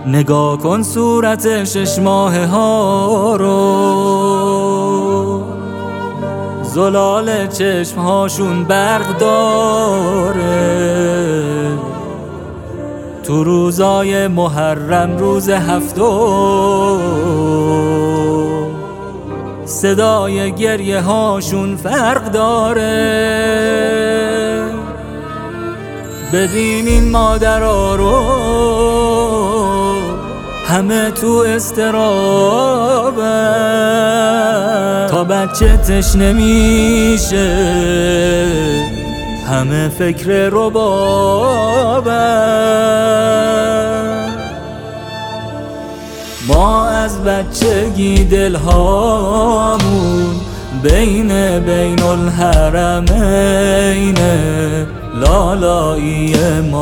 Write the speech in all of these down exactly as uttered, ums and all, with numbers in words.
نگاه کن صورت شش ماه ها رو، زلال چشم هاشون برق داره. تو روزای محرم روز هفتم، صدای گریه هاشون فرق داره. ببین این مادرها رو، همه تو استرابن، تا بچه تشنه میشه همه فکر ربابن. ما از بچگی دلهامون بین بین الحرمین، لالایی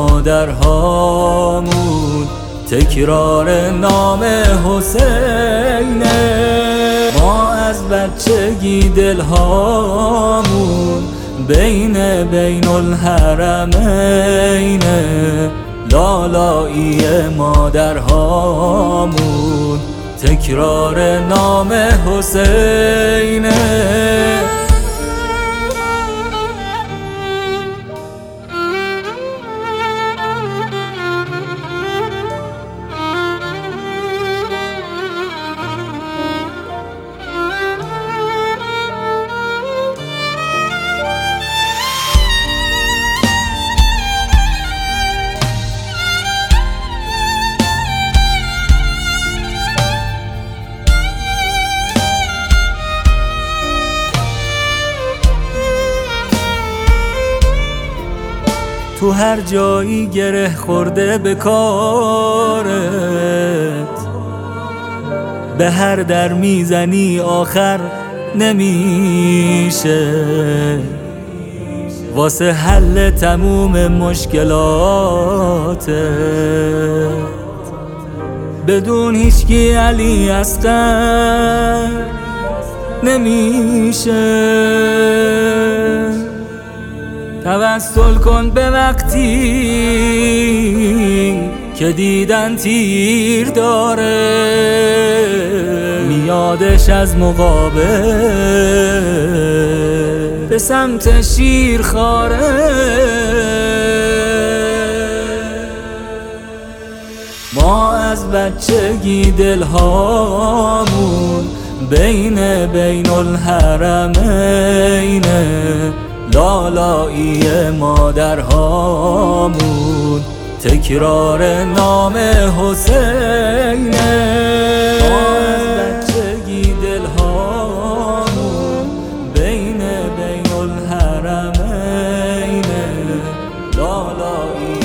مادرهامون تکرار نام حسینه. ما از بچگی دلهامون بین بین الحرمین، لالایی مادرهامون تکرار نام حسینه. تو هر جایی گره خورده به کارت، به هر در میزنی آخر نمیشه. واسه حل تموم مشکلاتت بدون هیچکی علی اصغر نمیشه. توسل کن به وقتی که دیدن تیر داره، میادش از مقابل به سمت شیرخواره. ما از بچگی دلهامون بین بین الحرمین، لالایی مادرهامون تکرار نام حسینه. ما از بچگی دلهامون بین بین الحرمین، لالایی